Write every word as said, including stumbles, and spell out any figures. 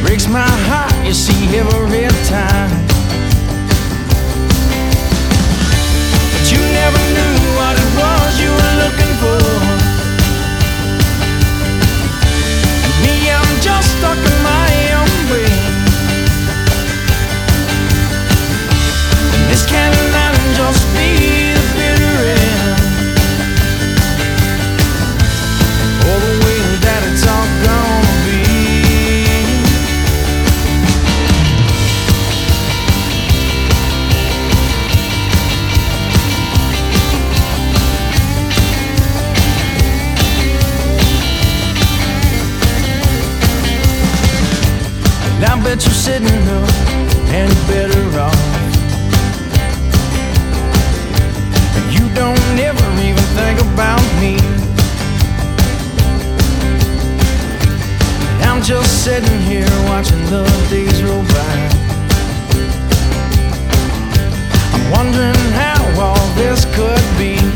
breaks my heart, you see, every time. But you never knew what it was you were looking for. And me, I'm just stuck in my own way. And this can't just be the bitter end, or the way that it's all gonna be. And I bet you're sitting up and better off. You don't ever even think about me. I'm just sitting here watching the days roll by. I'm wondering how all this could be.